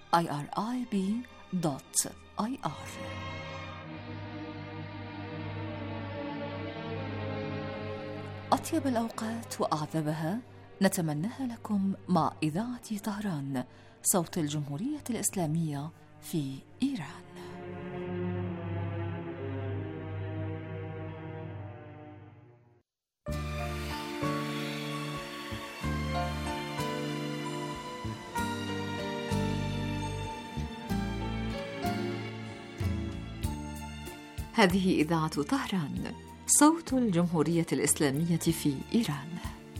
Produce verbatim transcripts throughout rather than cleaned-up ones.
آي آر آي بي دوت آي آر. أطيب الأوقات وأعذبها نتمناها لكم مع إذاعة طهران، صوت الجمهورية الإسلامية في إيران. هذه إذاعة طهران، صوت الجمهورية الإسلامية في إيران.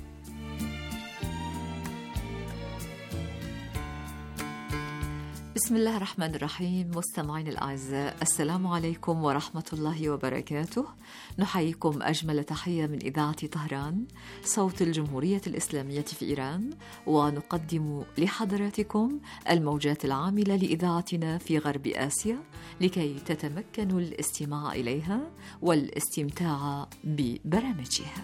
بسم الله الرحمن الرحيم. مستمعين الأعزاء، السلام عليكم ورحمة الله وبركاته. نحييكم أجمل تحية من إذاعة طهران، صوت الجمهورية الإسلامية في إيران، ونقدم لحضراتكم الموجات العاملة لإذاعتنا في غرب آسيا لكي تتمكنوا الاستماع إليها والاستمتاع ببرامجها.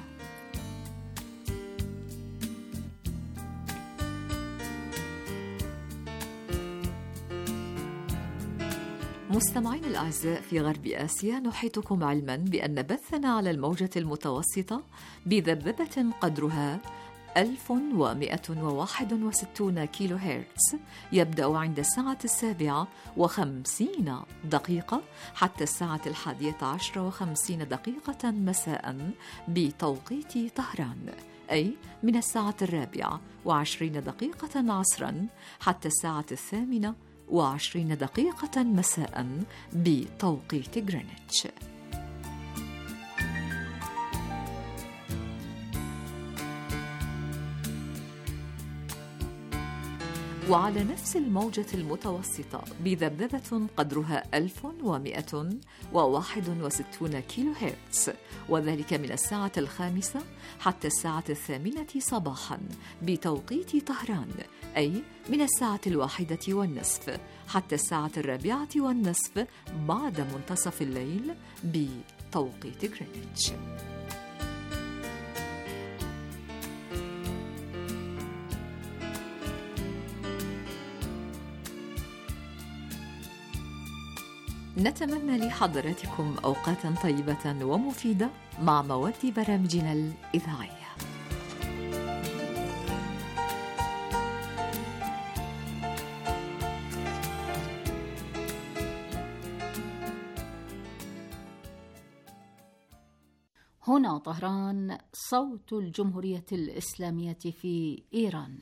مستمعين الأعزاء، في غرب آسيا نحيطكم علما بأن بثنا على الموجة المتوسطة بذبذبة قدرها ألف ومئة وواحد وستين كيلو هرتز يبدأ عند الساعة السابعة وخمسين دقيقة حتى الساعة الحادية عشر وخمسين دقيقة مساء بتوقيت طهران، أي من الساعة الرابعة وعشرين دقيقة عصرا حتى الساعة الثامنة وعشرين دقيقة مساء بتوقيت غرينتش. وعلى نفس الموجة المتوسطة بذبذبة قدرها ألف ومئة وواحد وستين كيلو هرتز، وذلك من الساعة الخامسة حتى الساعة الثامنة صباحا بتوقيت طهران، أي من الساعة الواحدة والنصف حتى الساعة الرابعة والنصف بعد منتصف الليل بتوقيت غرينتش. نتمنى لحضراتكم أوقاتا طيبة ومفيدة مع مواد برامجنا الإذاعية. هنا طهران، صوت الجمهورية الإسلامية في إيران.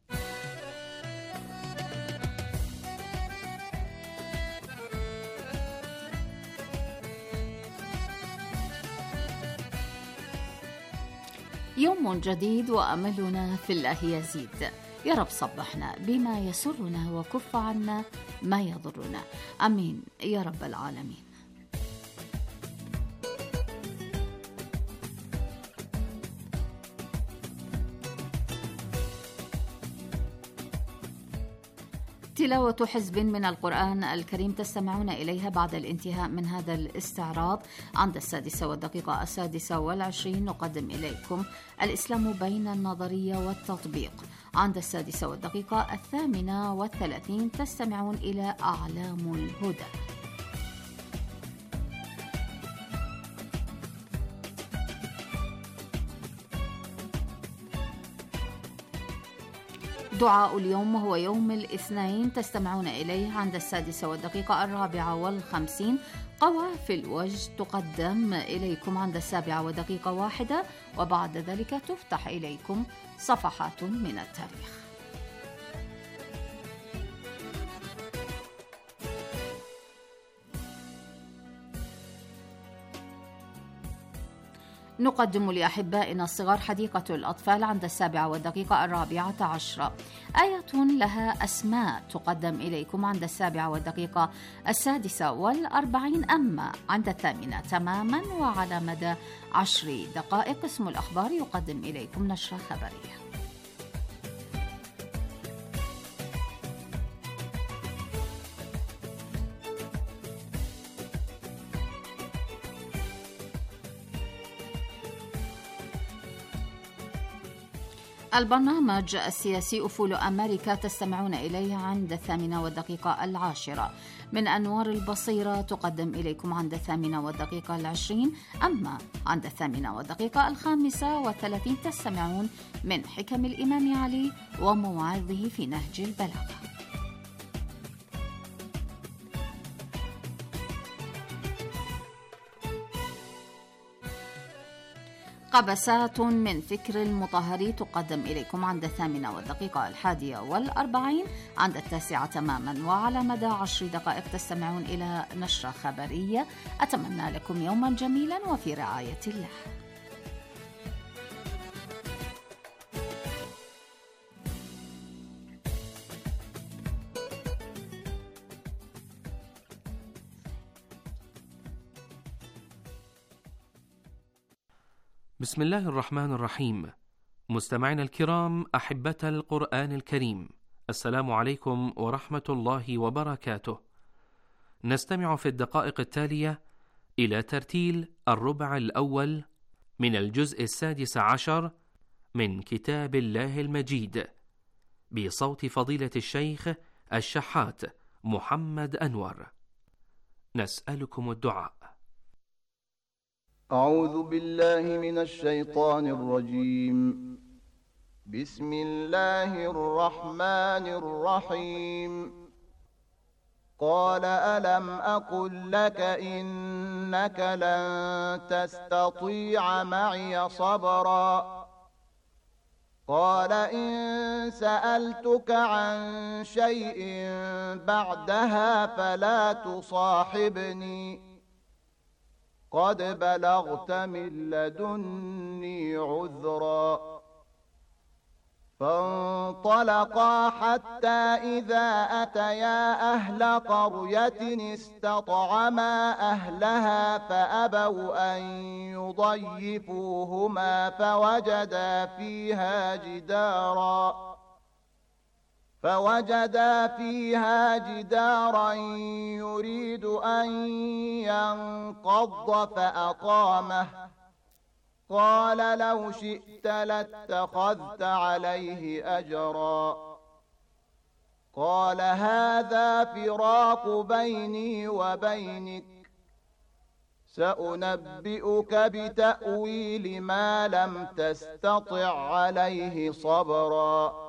يوم جديد وأملنا في الله يزيد. يا رب صبحنا بما يسرنا وكف عنا ما يضرنا، آمين يا رب العالمين. تلاوة حزب من القرآن الكريم تستمعون إليها بعد الانتهاء من هذا الاستعراض. عند السادسة والدقيقة السادسة والعشرين نقدم إليكم الإسلام بين النظرية والتطبيق. عند السادسة والدقيقة الثامنة والثلاثين تستمعون إلى أعلام الهدى. دعاء اليوم وهو يوم الاثنين تستمعون إليه عند السادسة والدقيقة الرابعة والخمسين. قوافل الوجه تقدم إليكم عند السابعة ودقيقة واحدة، وبعد ذلك تفتح إليكم صفحات من التاريخ. نقدم لأحبائنا الصغار حديقة الأطفال عند السابعة والدقيقة الرابعة عشرة. آية لها أسماء تقدم إليكم عند السابعة والدقيقة السادسة والأربعين، أما عند الثامنة تماما وعلى مدى عشر دقائق اسم الأخبار يقدم إليكم نشرة خبرية. البرنامج السياسي أفول أمريكا تستمعون إليه عند الثامنة والدقيقة العاشرة. من أنوار البصيرة تقدم إليكم عند الثامنة والدقيقة العشرين. أما عند الثامنة والدقيقة الخامسة والثلاثين تستمعون من حكم الإمام علي ومواعظه في نهج البلاغة. قبسات من فكر المطهري تقدم إليكم عند الثامنة والدقيقة الحادية والأربعين. عند التاسعة تماما وعلى مدى عشر دقائق تستمعون إلى نشرة خبرية. أتمنى لكم يوما جميلا وفي رعاية الله. بسم الله الرحمن الرحيم. مستمعينا الكرام أحبة القرآن الكريم، السلام عليكم ورحمة الله وبركاته. نستمع في الدقائق التالية إلى ترتيل الربع الأول من الجزء السادس عشر من كتاب الله المجيد بصوت فضيلة الشيخ الشحات محمد أنور. نسألكم الدعاء. أعوذ بالله من الشيطان الرجيم. بسم الله الرحمن الرحيم. قال ألم أقل لك إنك لن تستطيع معي صبرا قال إن سألتك عن شيء بعدها فلا تصاحبني قد بلغت من لدني عذرا فانطلقا حتى إذا أتيا أهل قرية استطعما أهلها فأبوا أن يضيفوهما فوجدا فيها جدارا فوجدا فيها جدارا يريد أن ينقض فأقامه قال لو شئت لاتخذت عليه أجرا قال هذا فراق بيني وبينك سأنبئك بتأويل ما لم تستطع عليه صبرا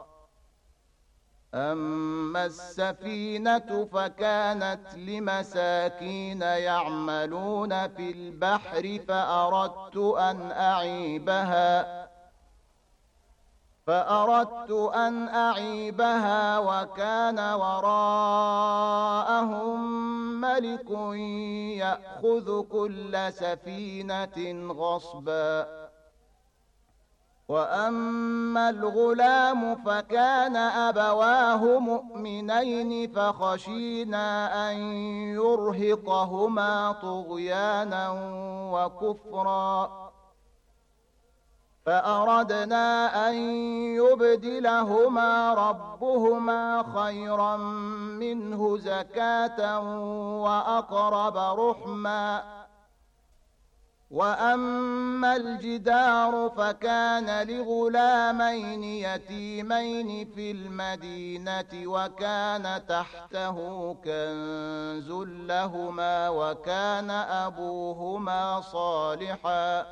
أما السفينة فكانت لمساكين يعملون في البحر فأردت أن أعيبها فأردت أن أعيبها وكان وراءهم ملك يأخذ كل سفينة غصبا وأما الغلام فكان أبواه مؤمنين فخشينا أن يرهقهما طغيانا وكفرا فأردنا أن يبدلهما ربهما خيرا منه زكاة وأقرب رحما وأما الجدار فكان لغلامين يتيمين في المدينة وكان تحته كنز لهما وكان أبوهما صالحا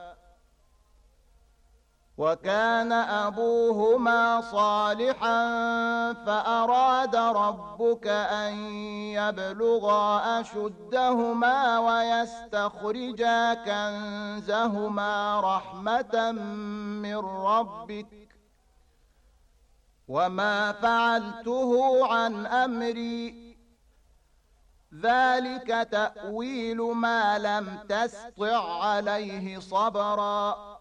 وكان أبوهما صالحا فأراد ربك أن يبلغا أشدهما ويستخرجا كنزهما رحمة من ربك وما فعلته عن أمري ذلك تأويل ما لم تسطع عليه صبرا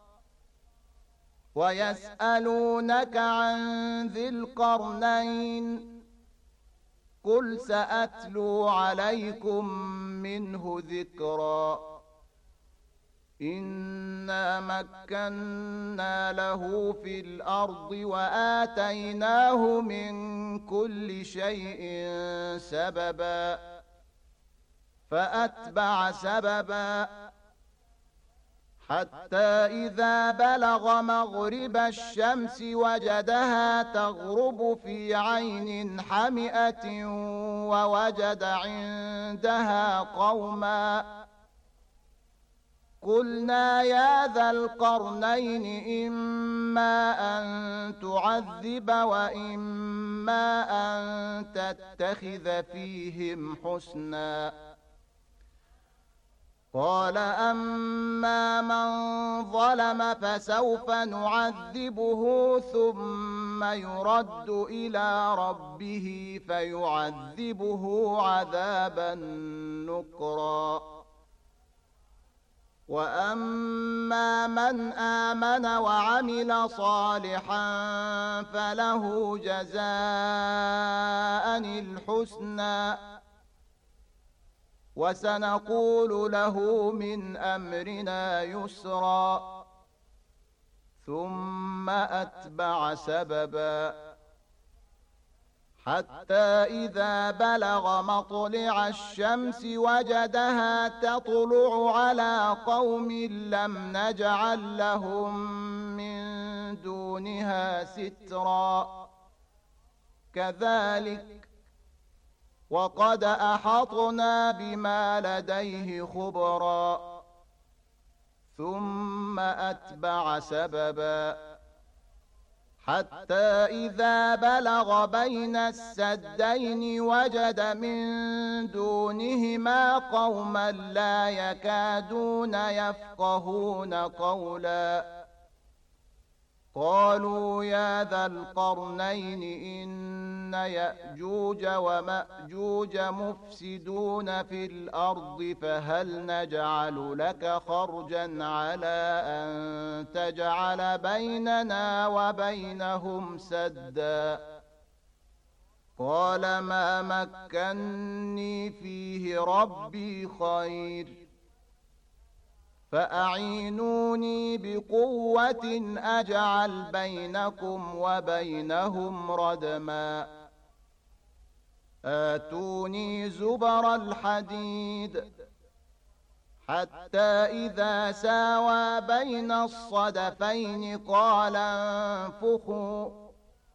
ويسألونك عن ذي القرنين قل سأتلو عليكم منه ذكرا إنا مكنا له في الأرض وآتيناه من كل شيء سببا فأتبع سببا حتى إذا بلغ مغرب الشمس وجدها تغرب في عين حمئة ووجد عندها قوما قلنا يا ذا القرنين إما أن تعذب وإما أن تتخذ فيهم حسنا قال أما من ظلم فسوف نعذبه ثم يرد إلى ربه فيعذبه عذابا نكرا وأما من آمن وعمل صالحا فله جزاء الحسنى وسنقول له من أمرنا يسرا ثم أتبع سببا حتى إذا بلغ مطلع الشمس وجدها تطلع على قوم لم نجعل لهم من دونها سترا كذلك وقد أحطنا بما لديه خبرا ثم أتبع سببا حتى إذا بلغ بين السدين وجد من دونهما قوما لا يكادون يفقهون قولا قالوا يا ذا القرنين إن يأجوج ومأجوج مفسدون في الأرض فهل نجعل لك خرجا على أن تجعل بيننا وبينهم سدا قال ما مكني فيه ربي خير فأعينوني بقوة أجعل بينكم وبينهم ردما آتوني زبر الحديد حتى إذا ساوى بين الصدفين قال انفخوا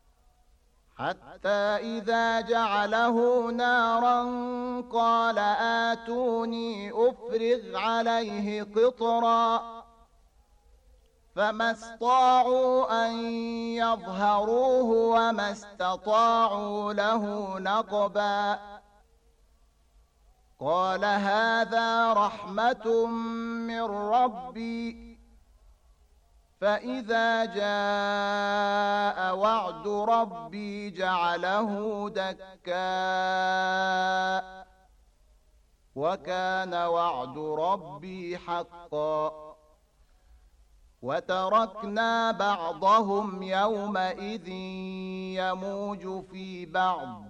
حتى إذا جعله نارا قال آتوني أفرغ عليه قطرا فما استطاعوا أن يظهروه وما استطاعوا له نقبا قال هذا رحمة من ربي فإذا جاء وعد ربي جعله دكا وكان وعد ربي حقا وتركنا بعضهم يومئذ يموج في بعض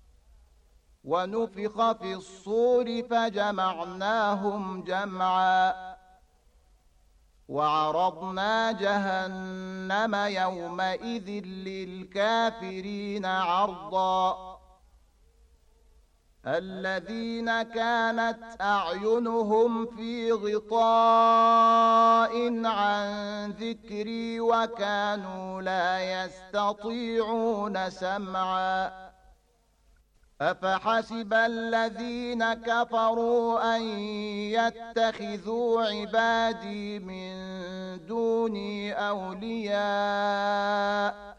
ونفخ في الصور فجمعناهم جمعا وعرضنا جهنم يومئذ للكافرين عرضا الذين كانت أعينهم في غطاء عن ذكري وكانوا لا يستطيعون سمعا أفحسب الذين كفروا أن يتخذوا عبادي من دوني أولياء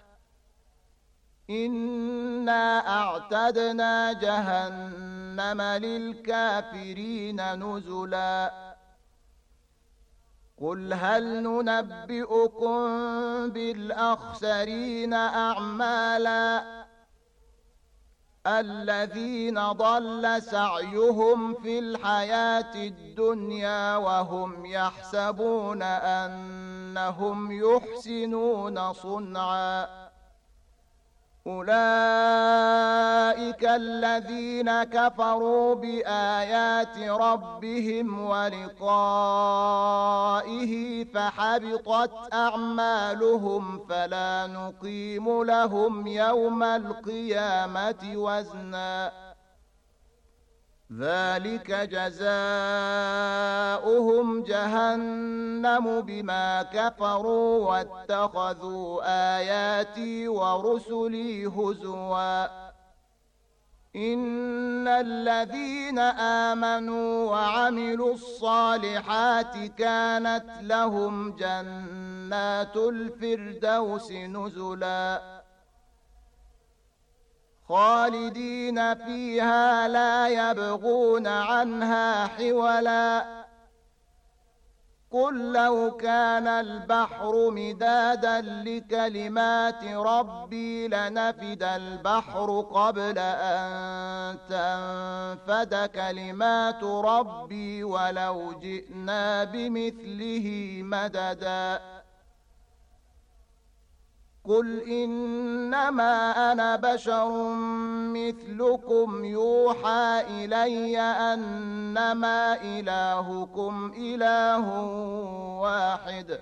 إنا أعتدنا جهنم للكافرين نزلا قل هل ننبئكم بالأخسرين أعمالا الذين ضل سعيهم في الحياة الدنيا وهم يحسبون أنهم يحسنون صنعا أولئك الذين كفروا بآيات ربهم ولقائه فحبطت أعمالهم فلا نقيم لهم يوم القيامة وزنا ذلك جزاؤهم جهنم بما كفروا واتخذوا آياتي ورسلي هزوا إن الذين آمنوا وعملوا الصالحات كانت لهم جنات الفردوس نزلا خالدين فيها لا يبغون عنها حولا قل لو كان البحر مدادا لكلمات ربي لنفد البحر قبل أن تنفد كلمات ربي ولو جئنا بمثله مددا قل إنما أنا بشر مثلكم يوحى إلي أنما إلهكم إله واحد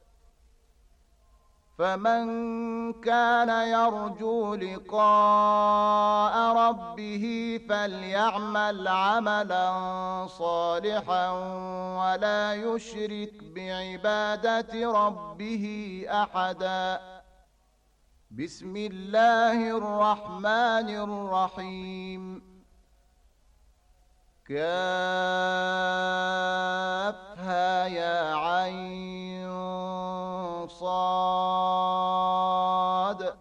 فمن كان يرجو لقاء ربه فليعمل عملا صالحا ولا يشرك بعبادة ربه أحدا بسم الله الرحمن الرحيم كافها يا عين صاد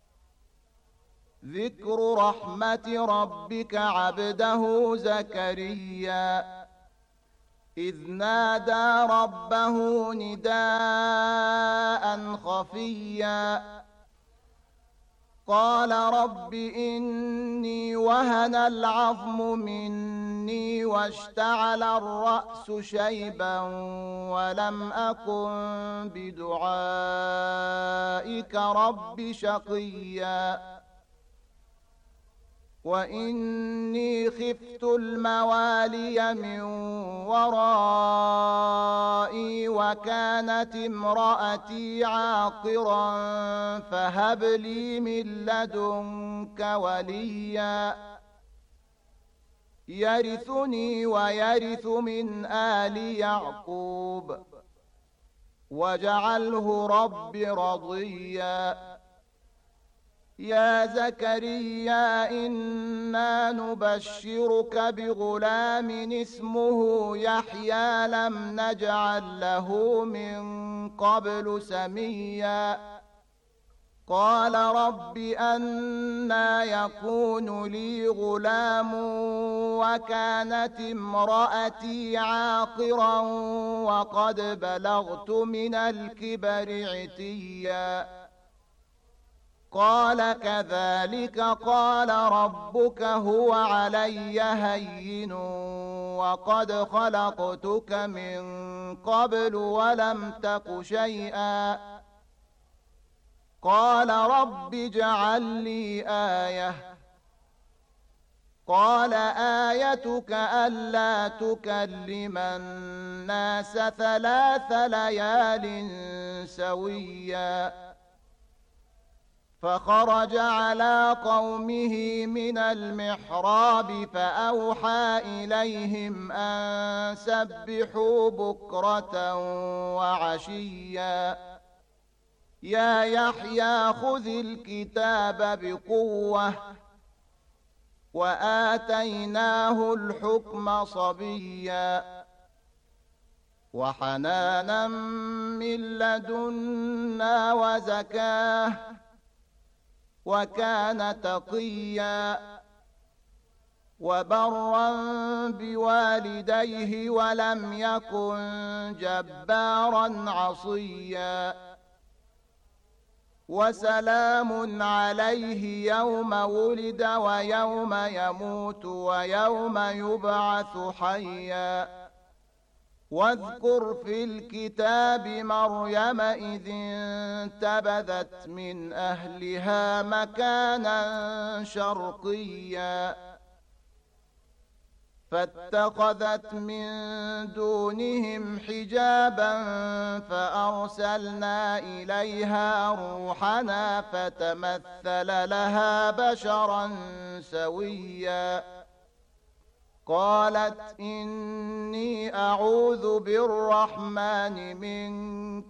ذكر رحمة ربك عبده زكريا إذ نادى ربه نداء خفيا قال رب إني وهن العظم مني واشتعل الرأس شيبا ولم أكن بدعائك رب شقيا وإني خفت الموالي من ورائي وكانت امرأتي عاقرا فهب لي من لدنك وليا يرثني ويرث من آل يعقوب واجعله رب رضيا يا زكريا إنا نبشرك بغلام اسمه يحيى لم نجعل له من قبل سميا قال رب أنى يكون لي غلام وكانت امرأتي عاقرا وقد بلغت من الكبر عتيا قال كذلك قال ربك هو علي هين وقد خلقتك من قبل ولم تك شيئا قال رب اجعل لي آية قال آيتك ألا تكلم الناس ثلاث ليال سويا فخرج على قومه من المحراب فأوحى إليهم أن سبحوا بكرة وعشيا يا يحيى خذ الكتاب بقوة وآتيناه الحكم صبيا وحنانا من لدنا وزكاه وكان تقيا وبرا بوالديه ولم يكن جبارا عصيا وسلام عليه يوم ولد ويوم يموت ويوم يبعث حيا واذكر في الكتاب مريم إذ انتبذت من أهلها مكانا شرقيا فاتخذت من دونهم حجابا فأرسلنا إليها روحنا فتمثل لها بشرا سويا قالت إني أعوذ بالرحمن منك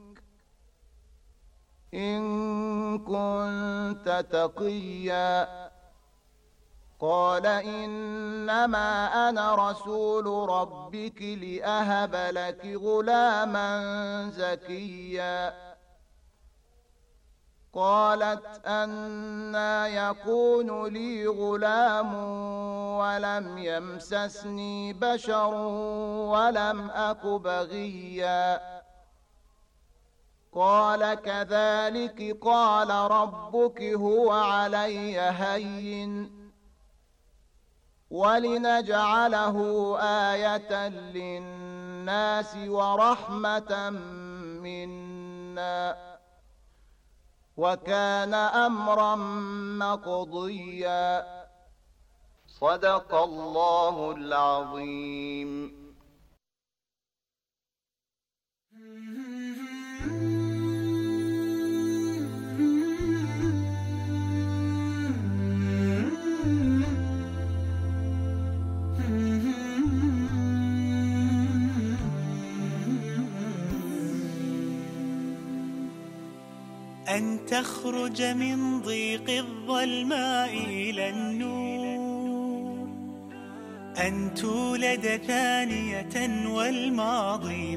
إن كنت تقيا. قال إنما أنا رسول ربك لأهب لك غلاما زكيا. قالت أنى يكون لي غلام ولم يمسسني بشر ولم أك بغيا. قال كذلك قال ربك هو علي هين ولنجعله آية للناس ورحمة منا وكان أمرا مقضيا. صدق الله العظيم. أن تخرج من ضيق الظلماء إلى النور، أن تولد ثانية والماضي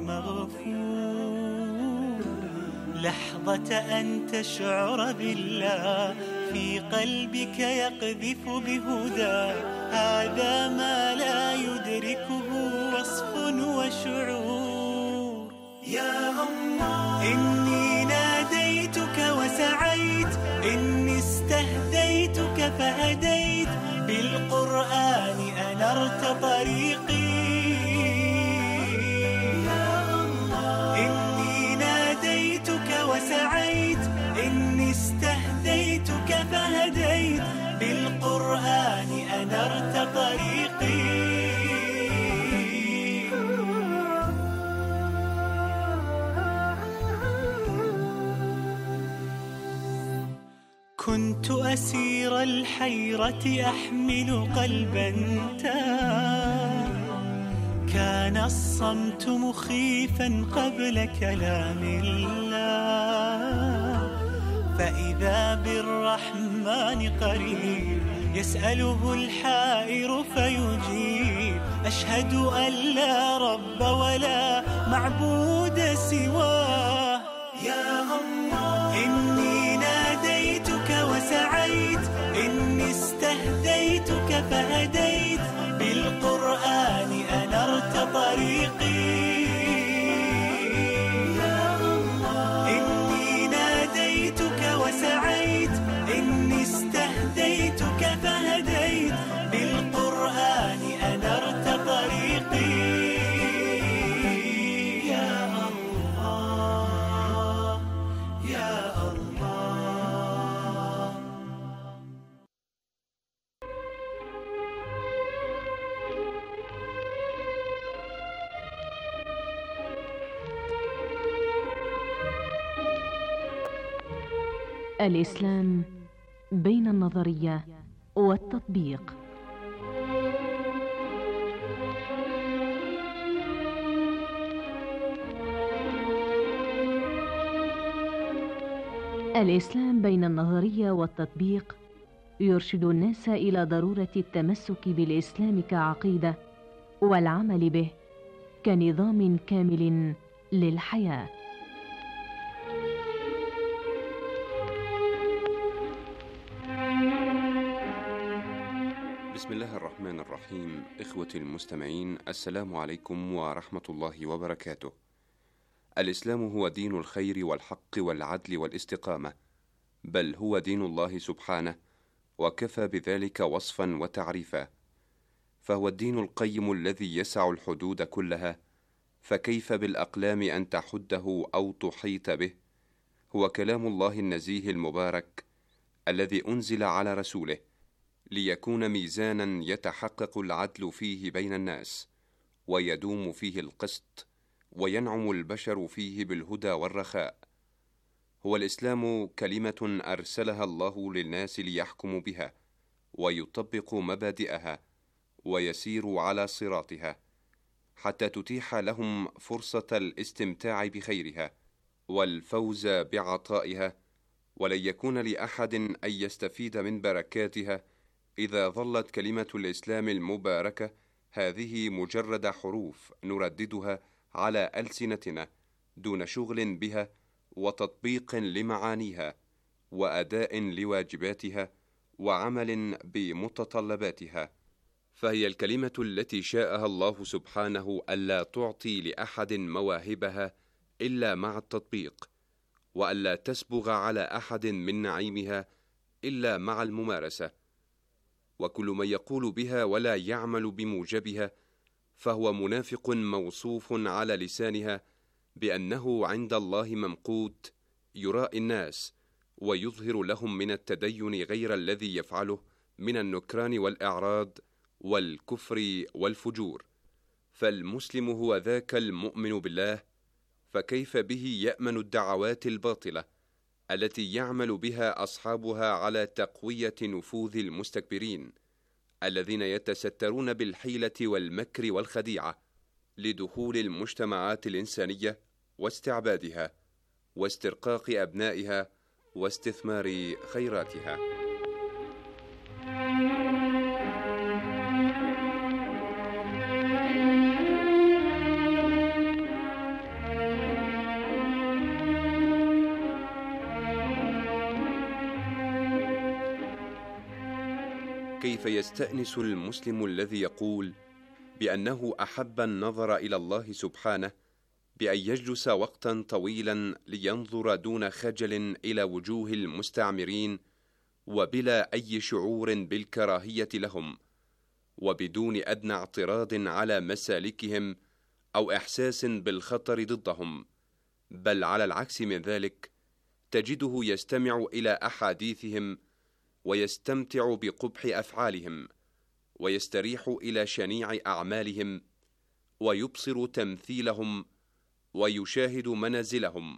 مغفور، لحظة أن تشعر بالله في قلبك يقذف بهدى، هذا ما لا يدركه وصف وشعور. يا الله إني ناديتك وسعيت، إني استهديتك فهديت، بالقرآن أنرت طريقي. يا الله إني ناديتك وسعيت، إني استهديتك فهديت، بالقرآن أنرت طريقي. كنت أسير الحيرة أحمل قلبا تاه، كان الصمت مخيفا قبل كلام الله، فإذا بالرحمن قريب يسأله الحائر فيجيب، أشهد أن لا رب ولا معبود سواه. يا الله إني ناديتك وسعيت، إني استهديتك فهديت، بالقرآن أنرت طريقي. يا الله إني ناديتك وسعيت، إني استهديتك فهديت، بالقرآن أنرت طريقي. يا الله يا الله. الإسلام بين النظرية والتطبيق. الإسلام بين النظرية والتطبيق يرشد الناس إلى ضرورة التمسك بالإسلام كعقيدة والعمل به كنظام كامل للحياة. بسم الله الرحمن الرحيم. إخوتي المستمعين، السلام عليكم ورحمة الله وبركاته. الإسلام هو دين الخير والحق والعدل والاستقامة، بل هو دين الله سبحانه، وكفى بذلك وصفا وتعريفا، فهو الدين القيم الذي يسع الحدود كلها، فكيف بالأقلام أن تحده أو تحيط به. هو كلام الله النزيه المبارك الذي أنزل على رسوله ليكون ميزانا يتحقق العدل فيه بين الناس، ويدوم فيه القسط، وينعم البشر فيه بالهدى والرخاء. هو الإسلام كلمة أرسلها الله للناس ليحكموا بها ويطبقوا مبادئها ويسيروا على صراطها، حتى تتيح لهم فرصة الاستمتاع بخيرها والفوز بعطائها، ولن يكون لأحد أن يستفيد من بركاتها إذا ظلت كلمة الإسلام المباركة هذه مجرد حروف نرددها على ألسنتنا دون شغل بها وتطبيق لمعانيها وأداء لواجباتها وعمل بمتطلباتها. فهي الكلمة التي شاءها الله سبحانه ألا تعطي لأحد مواهبها إلا مع التطبيق، وألا تسبغ على أحد من نعيمها إلا مع الممارسة. وكل من يقول بها ولا يعمل بموجبها فهو منافق موصوف على لسانها بأنه عند الله ممقوت يراء الناس ويظهر لهم من التدين غير الذي يفعله من النكران والإعراض والكفر والفجور. فالمسلم هو ذاك المؤمن بالله، فكيف به يأمن الدعوات الباطلة التي يعمل بها أصحابها على تقوية نفوذ المستكبرين الذين يتسترون بالحيلة والمكر والخديعة لدخول المجتمعات الإنسانية واستعبادها واسترقاق أبنائها واستثمار خيراتها. كيف يستأنس المسلم الذي يقول بأنه أحب النظر إلى الله سبحانه بأن يجلس وقتا طويلا لينظر دون خجل إلى وجوه المستعمرين وبلا أي شعور بالكراهية لهم وبدون أدنى اعتراض على مسالكهم أو إحساس بالخطر ضدهم، بل على العكس من ذلك تجده يستمع إلى أحاديثهم ويستمتع بقبح أفعالهم ويستريح إلى شنيع أعمالهم ويبصر تمثيلهم ويشاهد منازلهم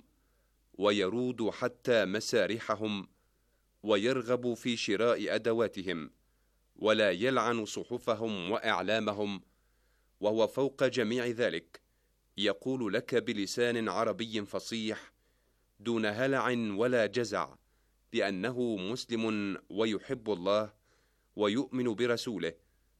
ويرود حتى مسارحهم ويرغب في شراء أدواتهم ولا يلعن صحفهم وإعلامهم، وهو فوق جميع ذلك يقول لك بلسان عربي فصيح دون هلع ولا جزع بأنه مسلم ويحب الله ويؤمن برسوله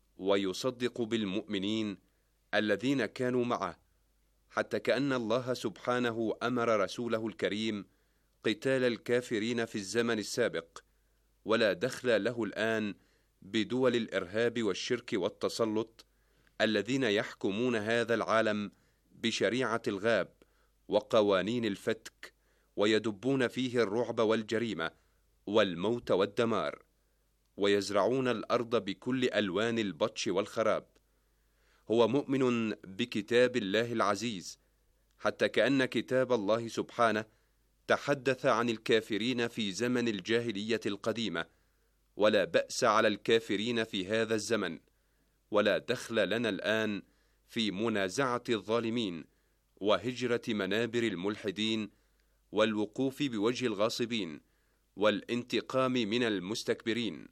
ويصدق بالمؤمنين الذين كانوا معه، حتى كأن الله سبحانه أمر رسوله الكريم قتال الكافرين في الزمن السابق، ولا دخل له الآن بدول الإرهاب والشرك والتسلط الذين يحكمون هذا العالم بشريعة الغاب وقوانين الفتك ويدبون فيه الرعب والجريمة والموت والدمار ويزرعون الأرض بكل ألوان البطش والخراب. هو مؤمن بكتاب الله العزيز، حتى كأن كتاب الله سبحانه تحدث عن الكافرين في زمن الجاهلية القديمة، ولا بأس على الكافرين في هذا الزمن، ولا دخل لنا الآن في منازعة الظالمين وهجرة منابر الملحدين والوقوف بوجه الغاصبين والانتقام من المستكبرين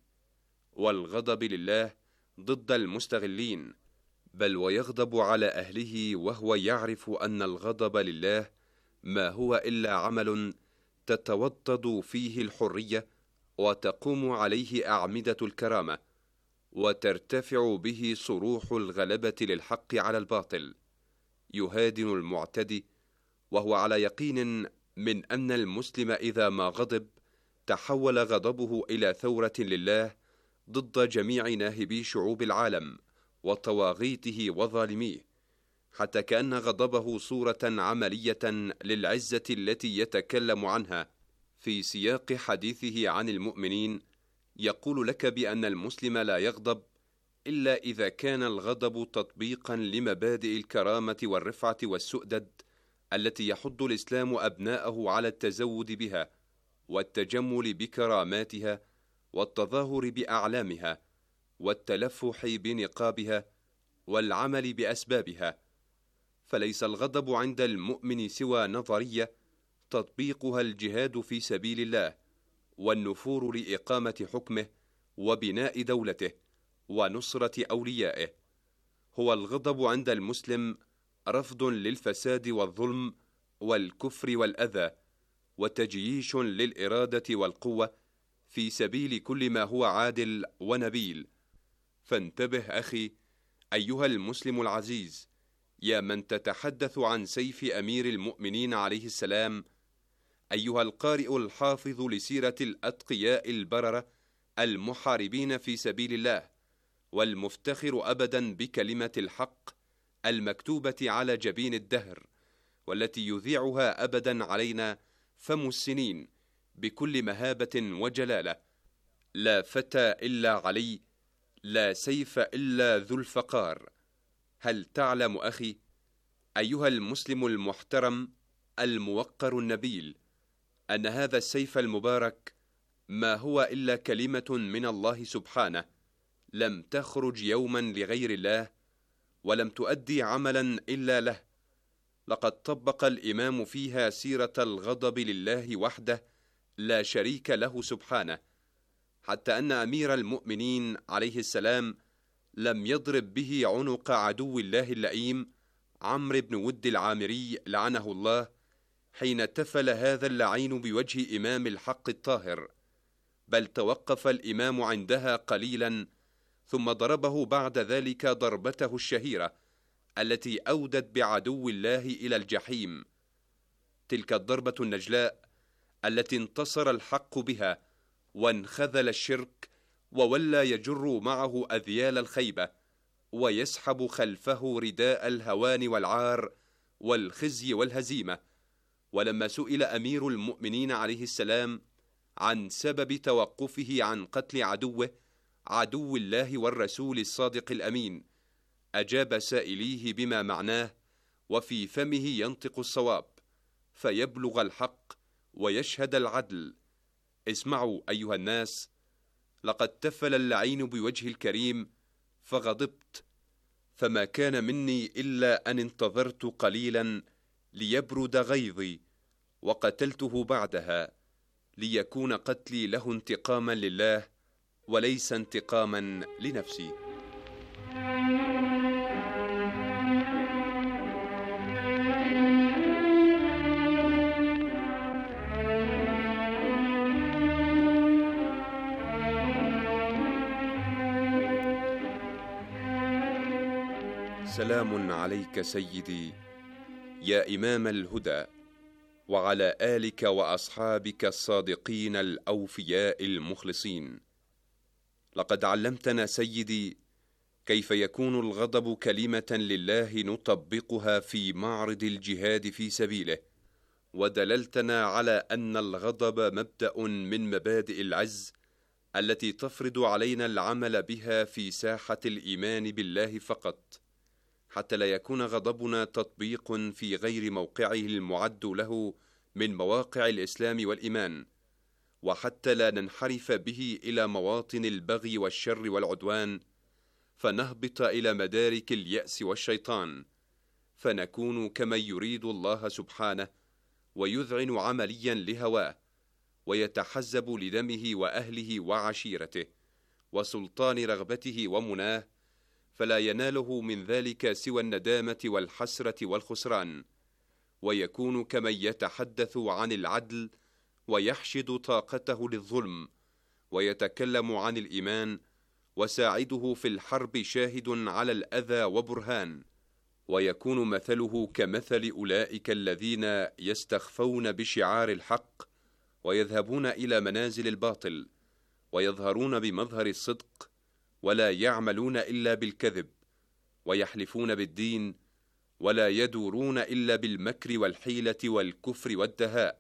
والغضب لله ضد المستغلين، بل ويغضب على أهله وهو يعرف أن الغضب لله ما هو إلا عمل تتوطد فيه الحرية وتقوم عليه أعمدة الكرامة وترتفع به صروح الغلبة للحق على الباطل. يهادن المعتدي وهو على يقين من أن المسلم إذا ما غضب تحول غضبه إلى ثورة لله ضد جميع ناهبي شعوب العالم وطواغيته وظالميه، حتى كأن غضبه صورة عملية للعزة التي يتكلم عنها في سياق حديثه عن المؤمنين. يقول لك بأن المسلم لا يغضب إلا إذا كان الغضب تطبيقا لمبادئ الكرامة والرفعة والسؤدد التي يحض الإسلام أبناءه على التزود بها والتجمل بكراماتها والتظاهر بأعلامها والتلفح بنقابها والعمل بأسبابها. فليس الغضب عند المؤمن سوى نظرية تطبيقها الجهاد في سبيل الله والنفور لإقامة حكمه وبناء دولته ونصرة أوليائه. هو الغضب عند المسلم رفض للفساد والظلم والكفر والأذى، وتجييش للإرادة والقوة في سبيل كل ما هو عادل ونبيل. فانتبه أخي أيها المسلم العزيز، يا من تتحدث عن سيف أمير المؤمنين عليه السلام، أيها القارئ الحافظ لسيرة الأتقياء البررة المحاربين في سبيل الله، والمفتخر أبدا بكلمة الحق المكتوبة على جبين الدهر، والتي يذيعها أبدا علينا فم السنين بكل مهابة وجلالة: لا فتى إلا علي، لا سيف إلا ذو الفقار. هل تعلم أخي أيها المسلم المحترم الموقر النبيل أن هذا السيف المبارك ما هو إلا كلمة من الله سبحانه، لم تخرج يوما لغير الله، ولم تؤدي عملا إلا له. لقد طبق الإمام فيها سيرة الغضب لله وحده لا شريك له سبحانه، حتى أن أمير المؤمنين عليه السلام لم يضرب به عنق عدو الله اللئيم عمرو بن ود العامري لعنه الله، حين تفل هذا اللعين بوجه إمام الحق الطاهر، بل توقف الإمام عندها قليلا، ثم ضربه بعد ذلك ضربته الشهيرة التي أودت بعدو الله إلى الجحيم، تلك الضربة النجلاء التي انتصر الحق بها وانخذل الشرك، وولى يجر معه أذيال الخيبة، ويسحب خلفه رداء الهوان والعار والخزي والهزيمة. ولما سئل أمير المؤمنين عليه السلام عن سبب توقفه عن قتل عدوه عدو الله والرسول الصادق الأمين، أجاب سائليه بما معناه، وفي فمه ينطق الصواب، فيبلغ الحق ويشهد العدل. اسمعوا أيها الناس، لقد تفل اللعين بوجه الكريم فغضبت، فما كان مني إلا أن انتظرت قليلا ليبرد غيظي، وقتلته بعدها، ليكون قتلي له انتقاما لله وليس انتقاما لنفسي. سلام عليك سيدي يا إمام الهدى، وعلى آلك وأصحابك الصادقين الأوفياء المخلصين. لقد علمتنا سيدي كيف يكون الغضب كلمة لله نطبقها في معرض الجهاد في سبيله، ودللتنا على أن الغضب مبدأ من مبادئ العز التي تفرض علينا العمل بها في ساحة الإيمان بالله فقط، حتى لا يكون غضبنا تطبيق في غير موقعه المعد له من مواقع الإسلام والإيمان، وحتى لا ننحرف به إلى مواطن البغي والشر والعدوان، فنهبط إلى مدارك اليأس والشيطان، فنكون كمن يريد الله سبحانه ويذعن عمليا لهواه، ويتحزب لدمه وأهله وعشيرته وسلطان رغبته ومناه، فلا يناله من ذلك سوى الندامة والحسرة والخسران، ويكون كمن يتحدث عن العدل ويحشد طاقته للظلم، ويتكلم عن الإيمان وساعده في الحرب شاهد على الأذى وبرهان، ويكون مثله كمثل أولئك الذين يستخفون بشعار الحق ويذهبون إلى منازل الباطل، ويظهرون بمظهر الصدق ولا يعملون إلا بالكذب، ويحلفون بالدين ولا يدورون إلا بالمكر والحيلة والكفر والدهاء.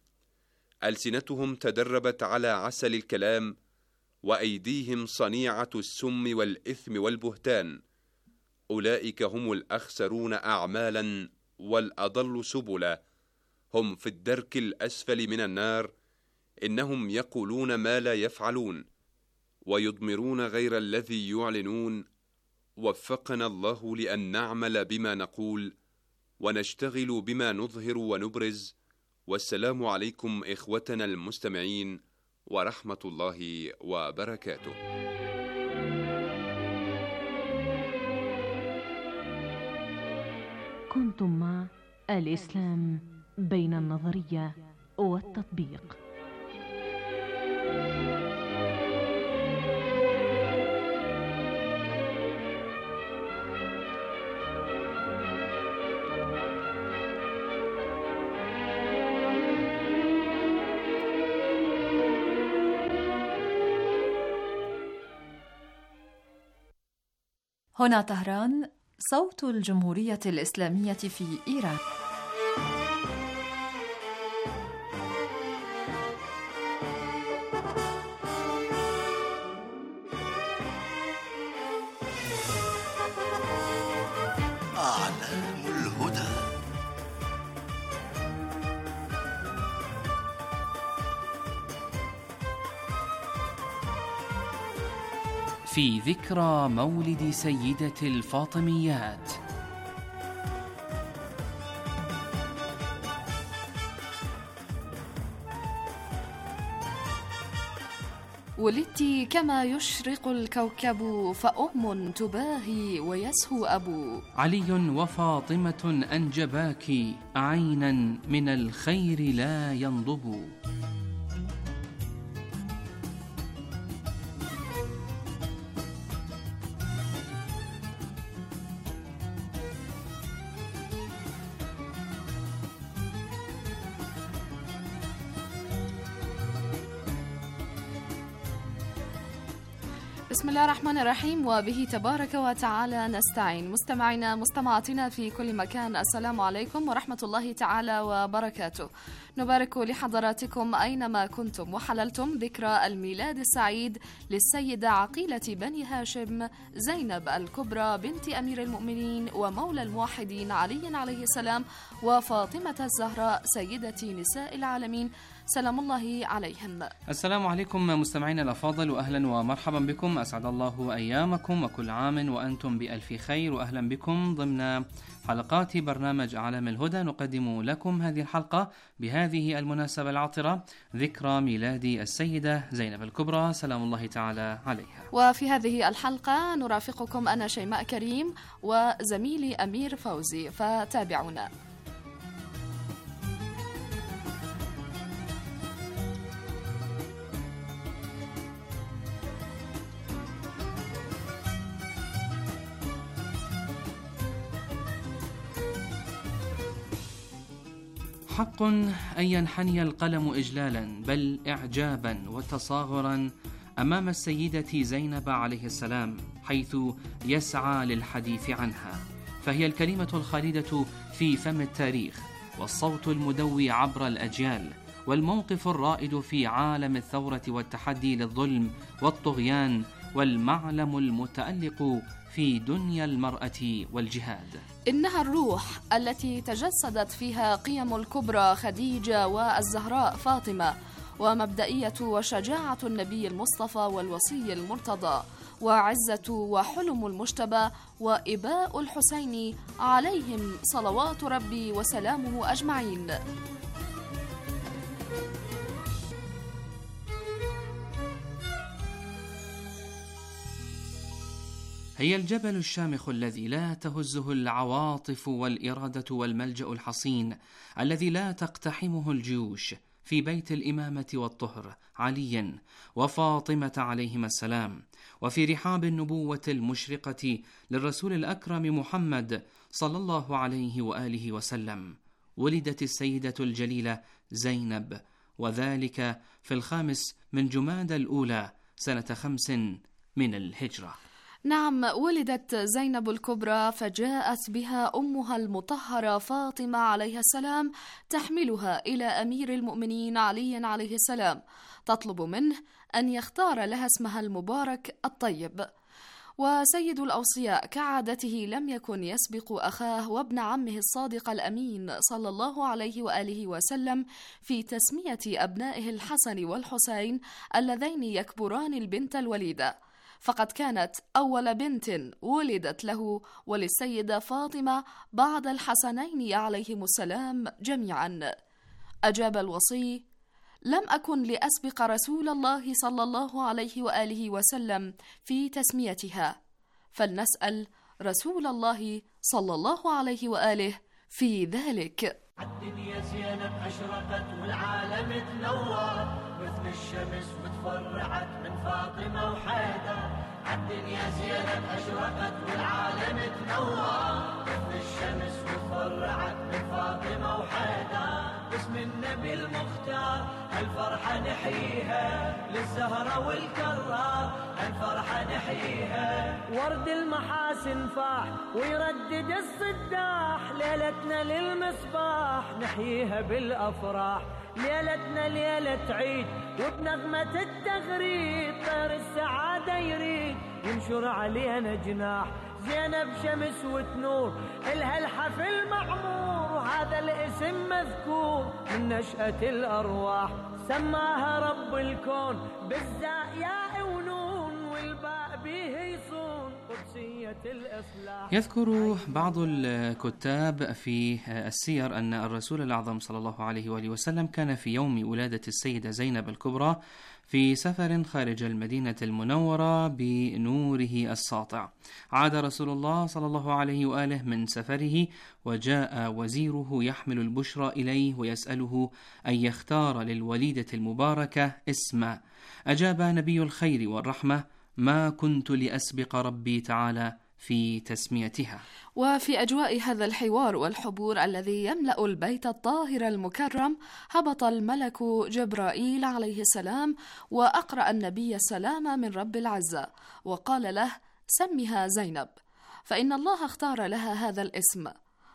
ألسنتهم تدربت على عسل الكلام، وأيديهم صنيعة السم والإثم والبهتان. أولئك هم الأخسرون أعمالا والأضل سبلا، هم في الدرك الأسفل من النار، إنهم يقولون ما لا يفعلون ويضمرون غير الذي يعلنون. وفقنا الله لأن نعمل بما نقول ونشتغل بما نظهر ونبرز. والسلام عليكم إخوتنا المستمعين ورحمة الله وبركاته. كنتم مع الإسلام بين النظرية والتطبيق. هنا طهران، صوت الجمهورية الإسلامية في إيران. أعلام الهدى. في ذكرى مولد سيدة الفاطميات. ولدت كما يشرق الكوكب، فأم تباهي ويسهو أبو. علي وفاطمة أنجباك، عينا من الخير لا ينضب. بسم الله الرحمن الرحيم، وبه تبارك وتعالى نستعين. مستمعينا مستمعاتنا في كل مكان، السلام عليكم ورحمة الله تعالى وبركاته. نبارك لحضراتكم أينما كنتم وحللتم ذكرى الميلاد السعيد للسيدة عقيلة بني هاشم زينب الكبرى بنت أمير المؤمنين ومولى الموحدين علي عليه السلام، وفاطمة الزهراء سيدة نساء العالمين سلام الله عليهم. السلام عليكم مستمعينا الأفاضل، وأهلا ومرحبا بكم. أسعد الله أيامكم وكل عام وأنتم بألف خير، وأهلا بكم ضمن حلقات برنامج أعلام الهدى. نقدم لكم هذه الحلقة بهذه المناسبة العطرة، ذكرى ميلاد السيدة زينب الكبرى سلام الله تعالى عليها. وفي هذه الحلقة نرافقكم أنا شيماء كريم وزميلي أمير فوزي، فتابعونا. حق أن ينحني القلم إجلالا بل إعجابا وتصاغرا أمام السيدة زينب عليه السلام، حيث يسعى للحديث عنها، فهي الكلمة الخالدة في فم التاريخ، والصوت المدوي عبر الأجيال، والموقف الرائد في عالم الثورة والتحدي للظلم والطغيان، والمعلم المتألق في دنيا المرأة والجهاد. إنها الروح التي تجسدت فيها قيم الكبرى خديجة والزهراء فاطمة، ومبدئية وشجاعة النبي المصطفى والوصي المرتضى، وعزة وحلم المجتبى، وإباء الحسين عليهم صلوات ربي وسلامه أجمعين. هي الجبل الشامخ الذي لا تهزه العواطف والإرادة، والملجأ الحصين الذي لا تقتحمه الجيوش، في بيت الإمامة والطهر علي وفاطمة عليهما السلام، وفي رحاب النبوة المشرقة للرسول الأكرم محمد صلى الله عليه وآله وسلم، ولدت السيدة الجليلة زينب، وذلك في الخامس من جمادى الأولى سنة خمس من الهجرة. نعم، ولدت زينب الكبرى، فجاءت بها أمها المطهرة فاطمة عليها السلام تحملها إلى أمير المؤمنين علي عليه السلام، تطلب منه أن يختار لها اسمها المبارك الطيب. وسيد الأوصياء كعادته لم يكن يسبق أخاه وابن عمه الصادق الأمين صلى الله عليه وآله وسلم في تسمية أبنائه الحسن والحسين اللذين يكبران البنت الوليدة، فقد كانت أول بنت ولدت له وللسيدة فاطمة بعد الحسنين عليهم السلام جميعا. أجاب الوصي: لم أكن لأسبق رسول الله صلى الله عليه وآله وسلم في تسميتها، فلنسأل رسول الله صلى الله عليه وآله في ذلك. الدنيا زينب أشرقت والعالم تنور مثل الشمس وتفرعت من فاطمة وحيدر. الدنيا زينب أشرقت والعالم تنور مثل الشمس وتفرعت من فاطمة وحيدر. باسم النبي المختار هالفرحة نحييها للزهرة والكرار هالفرحة نحييها. ورد المحاسن فاح ويردد الصداح ليلتنا للمصباح نحييها بالأفراح. ليلتنا ليلة عيد وبنغمة التغريد طير السعادة يريد ينشر علينا جناح. زينب شمس وتنور إلها الحفل معمور وهذا الاسم مذكور من نشأة الأرواح. سماها رب الكون بالزاء ياء ونون والباء به يصون قدسية الإصلاح. يذكر بعض الكتاب في السير أن الرسول الأعظم صلى الله عليه وآله وسلم كان في يوم ولادة السيدة زينب الكبرى في سفر خارج المدينة المنورة بنوره الساطع. عاد رسول الله صلى الله عليه وآله من سفره وجاء وزيره يحمل البشرى إليه ويسأله أن يختار للوليدة المباركة اسما. أجاب نبي الخير والرحمة: ما كنت لأسبق ربي تعالى في تسميتها. وفي أجواء هذا الحوار والحبور الذي يملأ البيت الطاهر المكرم هبط الملك جبرائيل عليه السلام وأقرأ النبي السلام من رب العزة وقال له: سمها زينب، فإن الله اختار لها هذا الاسم.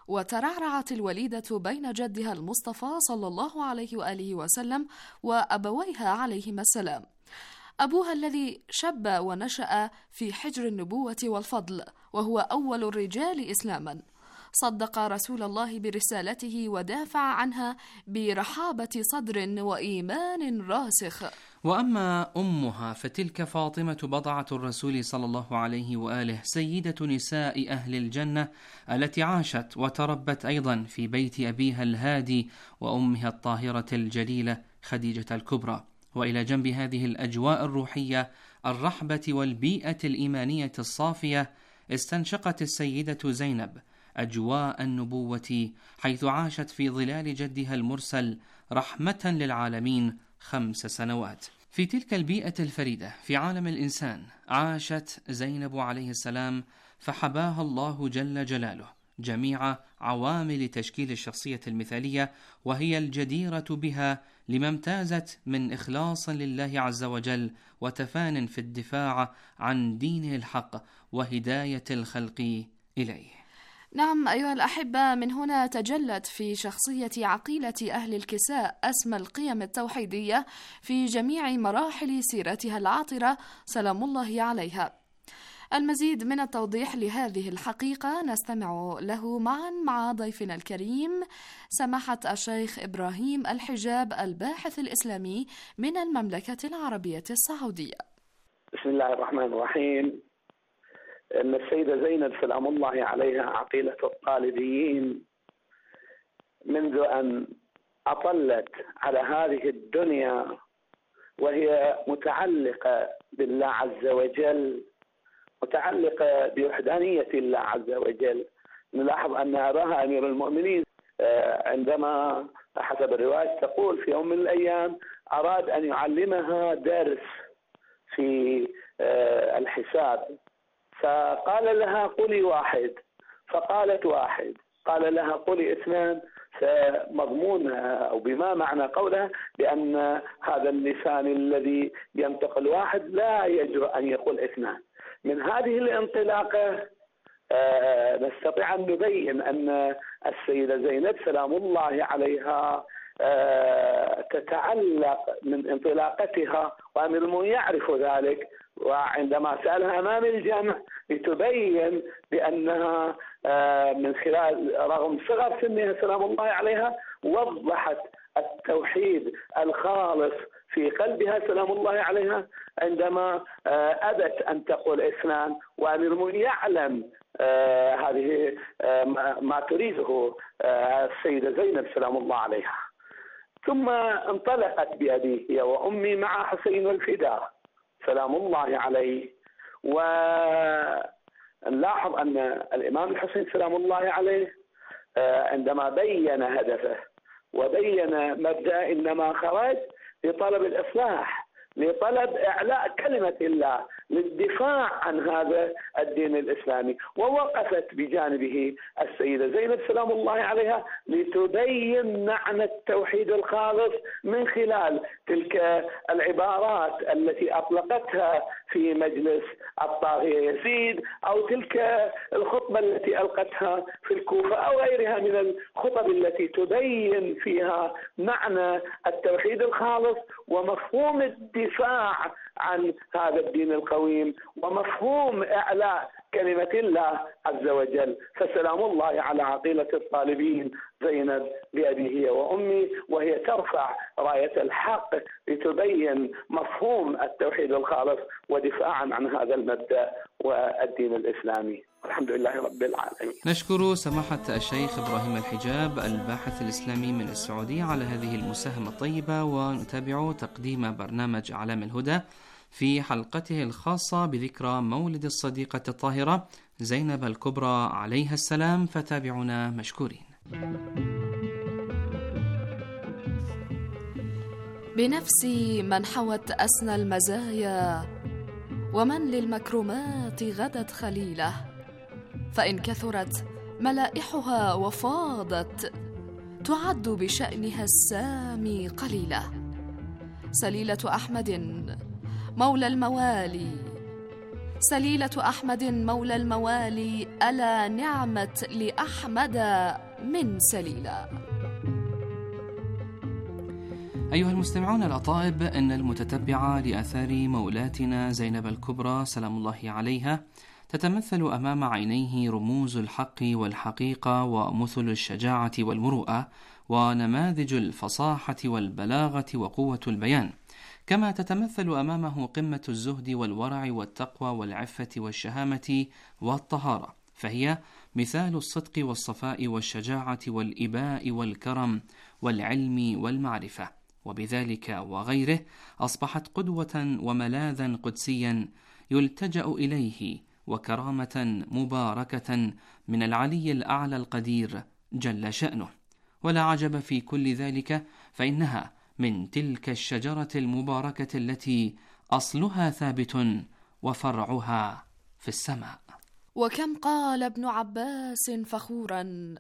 وترعرعت الوليدة بين جدها المصطفى صلى الله عليه وآله وسلم وأبويها عليهما السلام. أبوها الذي شب ونشأ في حجر النبوة والفضل وهو أول الرجال إسلاما صدق رسول الله برسالته ودافع عنها برحابة صدر وإيمان راسخ. وأما أمها فتلك فاطمة بضعة الرسول صلى الله عليه وآله سيدة نساء أهل الجنة التي عاشت وتربت أيضا في بيت أبيها الهادي وأمها الطاهرة الجليلة خديجة الكبرى. وإلى جنب هذه الأجواء الروحية الرحبة والبيئة الإيمانية الصافية استنشقت السيدة زينب أجواء النبوة حيث عاشت في ظلال جدها المرسل رحمة للعالمين خمس سنوات. في تلك البيئة الفريدة في عالم الإنسان عاشت زينب عليه السلام فحباها الله جل جلاله جميع عوامل تشكيل الشخصية المثالية، وهي الجديرة بها لما امتازت من إخلاص لله عز وجل وتفان في الدفاع عن دينه الحق وهداية الخلق إليه. نعم أيها الأحبة، من هنا تجلت في شخصية عقيلة أهل الكساء أسمى القيم التوحيدية في جميع مراحل سيرتها العاطرة سلام الله عليها. المزيد من التوضيح لهذه الحقيقة نستمع له معا مع ضيفنا الكريم سماحة الشيخ إبراهيم الحجاب الباحث الإسلامي من المملكة العربية السعودية. بسم الله الرحمن الرحيم. أن السيدة زينب سلام الله عليها عقيلة الطالبيين منذ أن أطلت على هذه الدنيا وهي متعلقة بالله عز وجل، متعلقة بوحدانية الله عز وجل. نلاحظ أن أباها أمير المؤمنين عندما حسب الرواية تقول في يوم من الأيام أراد أن يعلمها درس في الحساب، فقال لها قولي واحد، فقالت واحد. قال لها قولي اثنان، فمضمونها أو بما معنى قولها بأن هذا اللسان الذي ينطق الواحد لا يجرؤ أن يقول اثنان. من هذه الانطلاقة آه نستطيع أن نبين أن السيدة زينب سلام الله عليها آه تتعلق من انطلاقتها، وأمير المؤمنين يعرف ذلك، وعندما سألها أمام الجمع لتبين بأنها آه من خلال رغم صغر سنها سلام الله عليها وضحت التوحيد الخالص في قلبها سلام الله عليها عندما أبت أن تقول اثنان، وأمير المؤمنين يعلم هذه ما تريده السيدة زينب سلام الله عليها. ثم انطلقت بأبي هي وأمي مع حسين الفداء سلام الله عليه، وأخذت نلاحظ أن الإمام الحسين سلام الله عليه عندما بين هدفه وبين مبدأ إنما خرج لطلب الإصلاح، لطلب إعلاء كلمة الله، للدفاع عن هذا الدين الإسلامي، ووقفت بجانبه السيدة زينب سلام الله عليها لتبين معنى التوحيد الخالص من خلال تلك العبارات التي أطلقتها في مجلس الطاغية يزيد، أو تلك الخطبة التي ألقتها في الكوفة، أو غيرها من الخطب التي تبين فيها معنى التوحيد الخالص ومفهوم الدفاع عن هذا الدين القويم ومفهوم إعلاء كلمة الله عز وجل. فسلام الله على عقيلة الطالبين زينب بأبيه وأمي، وهي ترفع راية الحق لتبين مفهوم التوحيد الخالص ودفاعا عن هذا المبدأ والدين الإسلامي. الحمد لله رب العالمين. نشكر سماحة الشيخ إبراهيم الحجاب الباحث الإسلامي من السعودية على هذه المساهمة الطيبة، ونتابع تقديم برنامج أعلام الهدى في حلقته الخاصة بذكرى مولد الصديقة الطاهرة زينب الكبرى عليها السلام، فتابعونا مشكورين. بنفسي من حوت أسنى المزايا، ومن للمكرمات غدت خليلة، فإن كثرت ملائحها وفاضت تعد بشأنها السامي قليلة. سليلة أحمد مولى الموالي، سليلة أحمد مولى الموالي، ألا نعمت لأحمد من سليلة. أيها المستمعون الأطائب، إن المتتبع لآثار مولاتنا زينب الكبرى سلام الله عليها تتمثل أمام عينيه رموز الحق والحقيقة ومثل الشجاعة والمروءة ونماذج الفصاحة والبلاغة وقوة البيان، كما تتمثل أمامه قمة الزهد والورع والتقوى والعفة والشهامة والطهارة، فهي مثال الصدق والصفاء والشجاعة والإباء والكرم والعلم والمعرفة، وبذلك وغيره أصبحت قدوة وملاذا قدسيا يلتجأ إليه، وكرامة مباركة من العلي الأعلى القدير جل شأنه. ولا عجب في كل ذلك، فإنها من تلك الشجرة المباركة التي أصلها ثابت وفرعها في السماء. وكم قال ابن عباس فخورا: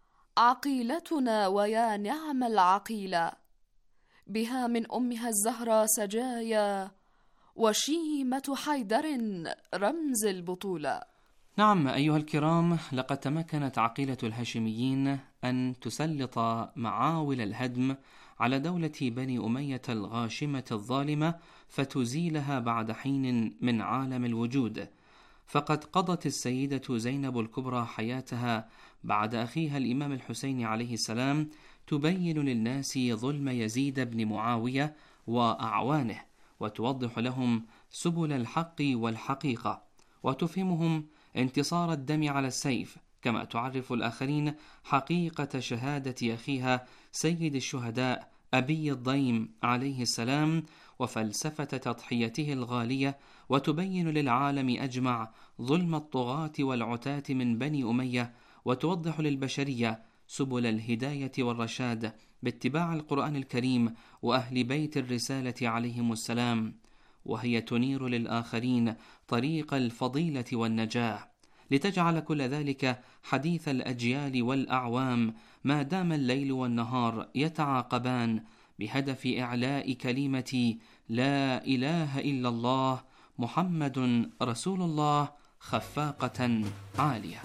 عقيلتنا ويا نعم العقيلة، بها من أمها الزهرة سجايا، وشيمة حيدر رمز البطولة. نعم أيها الكرام، لقد تمكنت عقيلة الهاشميين أن تسلط معاول الهدم على دولة بني أمية الغاشمة الظالمة، فتزيلها بعد حين من عالم الوجود. فقد قضت السيدة زينب الكبرى حياتها بعد أخيها الإمام الحسين عليه السلام تبين للناس ظلم يزيد بن معاوية وأعوانه، وتوضح لهم سبل الحق والحقيقة، وتفهمهم انتصار الدم على السيف، كما تعرف الآخرين حقيقة شهادة أخيها سيد الشهداء أبي الضيم عليه السلام وفلسفة تضحيته الغالية، وتبين للعالم أجمع ظلم الطغاة والعتاة من بني أمية، وتوضح للبشرية سبل الهداية والرشاد باتباع القرآن الكريم وأهل بيت الرسالة عليهم السلام، وهي تنير للآخرين طريق الفضيلة والنجاة، لتجعل كل ذلك حديث الأجيال والأعوام ما دام الليل والنهار يتعاقبان، بهدف إعلاء كلمة لا إله إلا الله محمد رسول الله خفاقة عالية.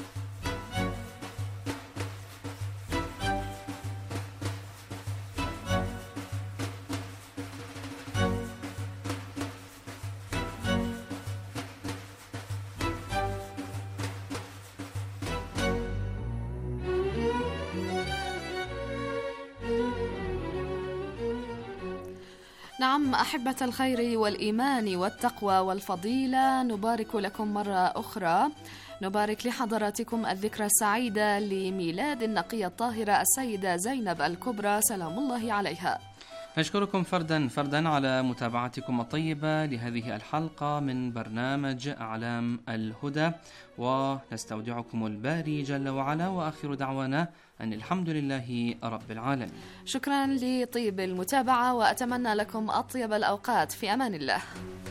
نعم أحبة الخير والإيمان والتقوى والفضيلة، نبارك لكم مرة أخرى، نبارك لحضراتكم الذكرى السعيدة لميلاد النقية الطاهرة السيدة زينب الكبرى سلام الله عليها. نشكركم فردا فردا على متابعتكم الطيبة لهذه الحلقة من برنامج أعلام الهدى، ونستودعكم الباري جل وعلا، وآخر دعوانا أن الحمد لله رب العالمين. شكرا لطيب المتابعة، وأتمنى لكم أطيب الأوقات. في أمان الله.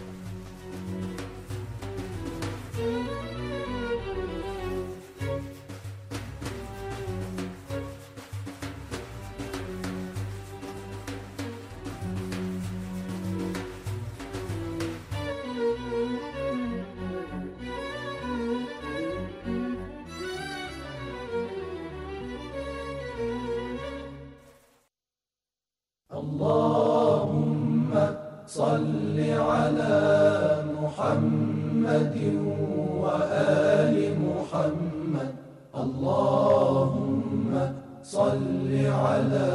اللهم صل على محمد وآل محمد. اللهم صل على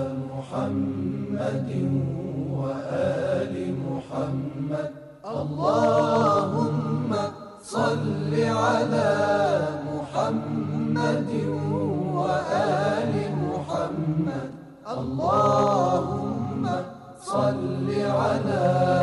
محمد وآل محمد. اللهم صل على محمد وآل محمد. اللهم صل على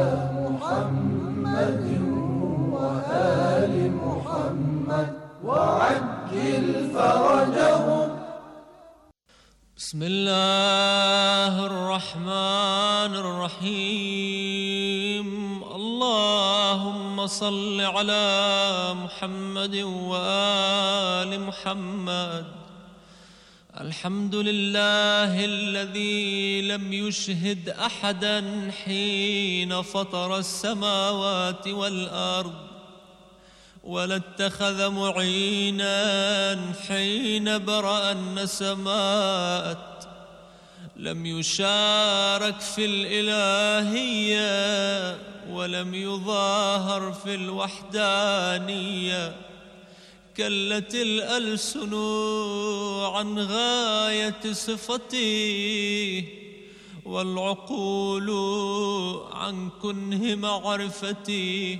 محمد وآل محمد وعجل فرجهم. بسم الله الرحمن الرحيم. اللهم صل على محمد وآل محمد. الحمد لله الذي لم يشهد أحدا حين فطر السماوات والأرض، ولا اتخذ معينا حين برأ النسمات. لم يشارك في الإلهية ولم يظاهر في الوحدانية. كلت الألسن عن غاية صفته، والعقول عن كنه معرفتي،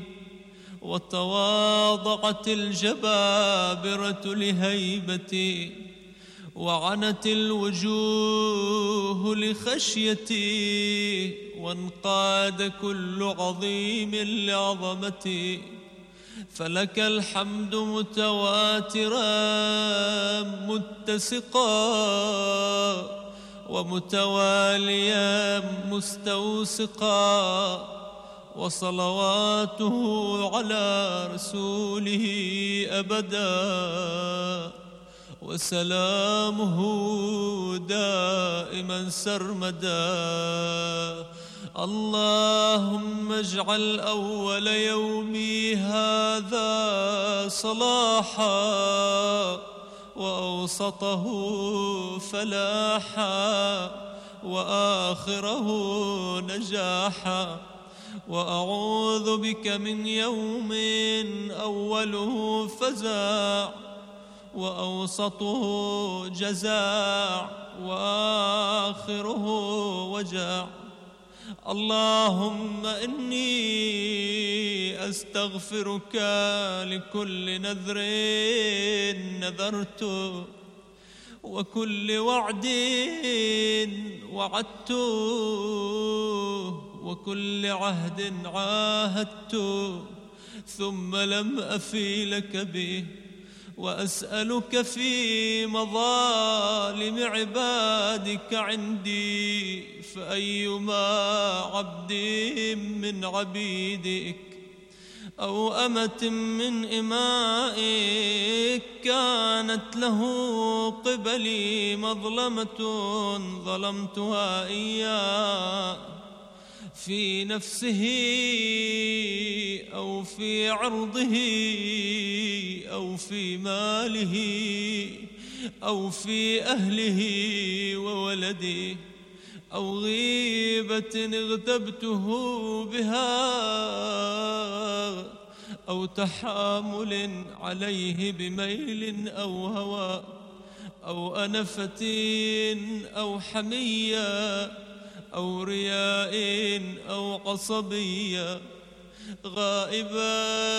وتواضعت الجبابرة لهيبتي، وعنت الوجوه لخشيتي، وانقاد كل عظيم لعظمتي. فلك الحمد متواترا متسقا، ومتواليا مستوسقا، وصلواته على رسوله أبدا، وسلامه دائما سرمدا. اللهم اجعل أول يومي هذا صلاحا، وأوسطه فلاحا، وآخره نجاحا. وأعوذ بك من يوم أوله فزاع، وأوسطه جزاع، وآخره وجاع. اللهم إني أستغفرك لكل نذر نذرته، وكل وعد وعدته، وكل عهد عاهدته ثم لم أفي لك به. وأسألك في مظالم عبادك عندي، فأيما عبد من عبيدك أو أمة من إمائك كانت له قبلي مظلمة ظلمتها إياه، في نفسه أو في عرضه أو في ماله أو في أهله وولده، أو غيبة اغتبته بها، أو تحامل عليه بميل أو هوى، أو أنفة أو حمية، أو رياء أو عصبية، غائبا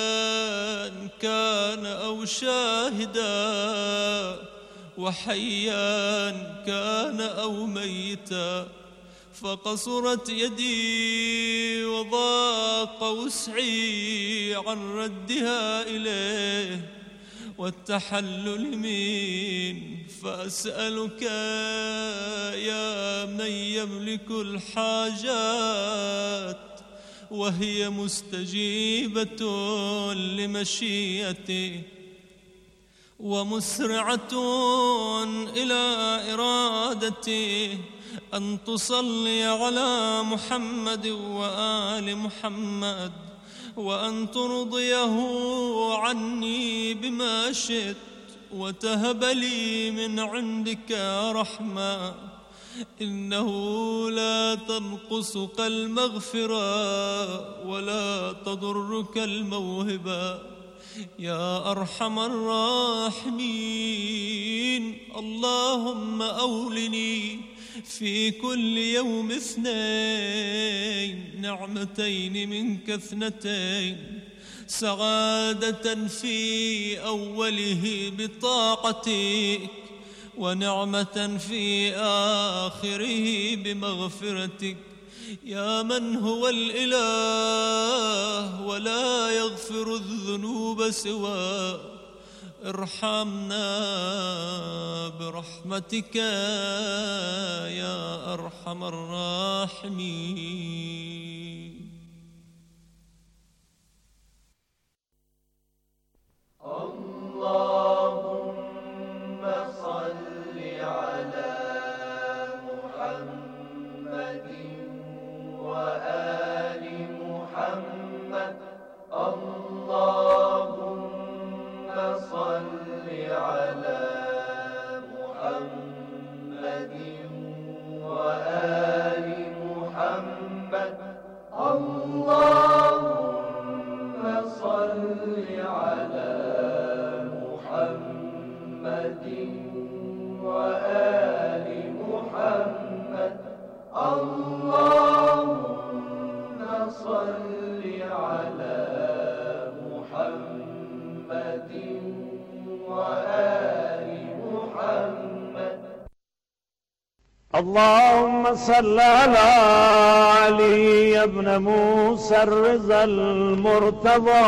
كان أو شاهدا، وحيا كان أو ميتا. فقصرت يدي وضاق وسعي عن ردها إليه والتحلل من، فأسألك يا من يملك الحاجات وهي مستجيبة لمشيته ومسرعة إلى إرادته، أن تصلي على محمد وآل محمد، وأن ترضيه عني بما شئت، وتهب لي من عندك رحمة، إنه لا تنقصك المغفرة ولا تضرك الموهبة يا أرحم الراحمين. اللهم أولني في كل يوم اثنين نعمتين منك اثنتين، سعادة في أوله بطاعتك، ونعمة في آخره بمغفرتك، يا من هو الإله ولا يغفر الذنوب سواه. ارحمنا برحمتك يا أرحم الراحمين. اللهم صل على محمد وآل محمد. اللهم صل على محمد وآل محمد. اللهم صل على محمد وآل محمد. اللهم صل على محمد وآل محمد. اللهم صل على علي بن موسى الرضا المرتضى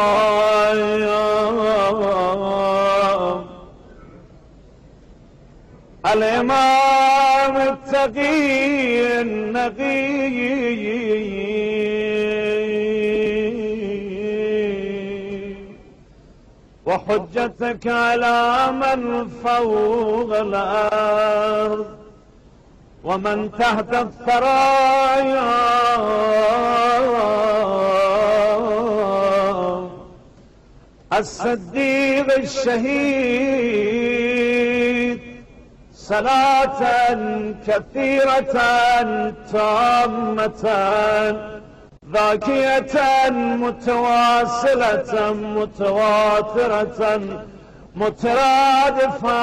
الإمام التقي النقي وحجتك على من فوق الأرض ومن تحت الثرايا، الصديق الشهيد، صلاة كثيرة تامة ذاكية متواصلة متواترة مترادفة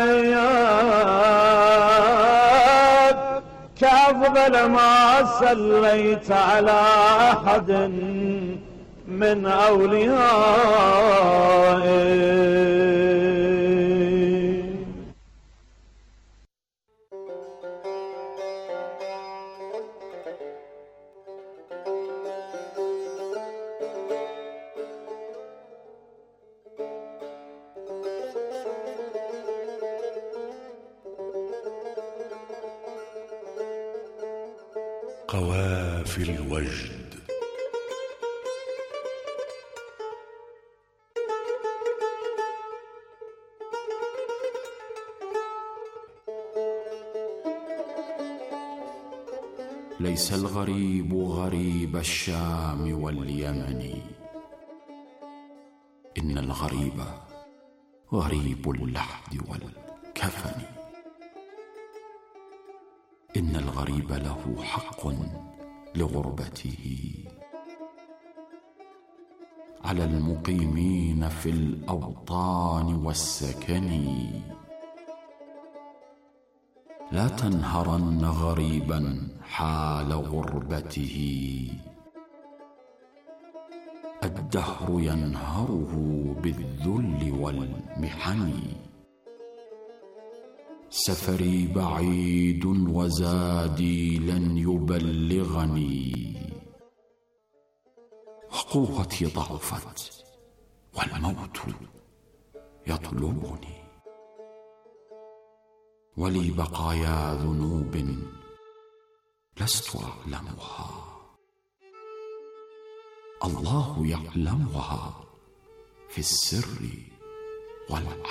كأفضل ما صليت على أحد من أوليائك. قوافي الوجد. ليس الغريب غريب الشام واليمن، إن الغريب غريب اللحد والكفن. إن الغريب له حق لغربته على المقيمين في الأوطان والسكن. لا تنهرن غريبا حال غربته، الدهر ينهره بالذل والمحن. سفري بعيد وزادي لن يبلغني، وقوتي ضعفت والموت يطلبني، ولي بقايا ذنوب لست أعلمها، الله يعلمها في السر والعلن.